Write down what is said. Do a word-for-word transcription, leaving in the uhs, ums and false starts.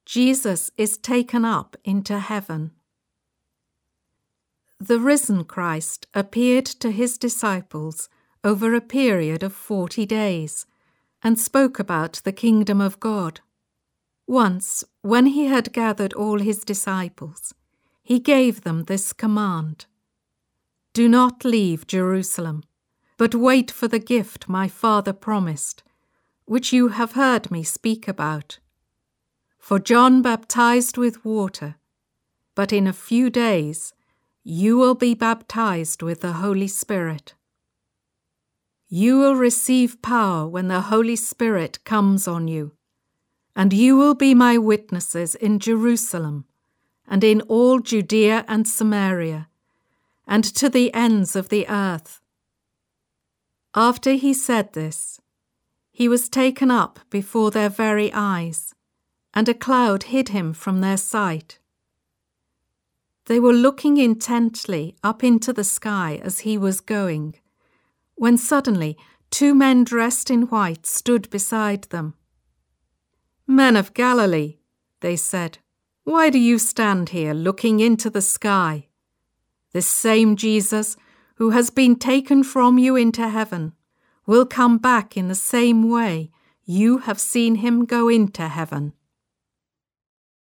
Jesus is taken up into heaven. The risen Christ appeared to his disciples over a period of forty days and spoke about the kingdom of God. Once, when he had gathered all his disciples, he gave them this command: "Do not leave Jerusalem, but wait for the gift my Father promised, which you have heard me speak about. For John baptized with water, but in a few days you will be baptized with the Holy Spirit. You will receive power when the Holy Spirit comes on you, and you will be my witnesses in Jerusalem and in all Judea and Samaria, and to the ends of the earth." After he said this, he was taken up before their very eyes, and a cloud hid him from their sight. They were looking intently up into the sky as he was going, when suddenly two men dressed in white stood beside them. "Men of Galilee," they said, "why do you stand here looking into the sky? This same Jesus, who has been taken from you into heaven, will come back in the same way you have seen him go into heaven."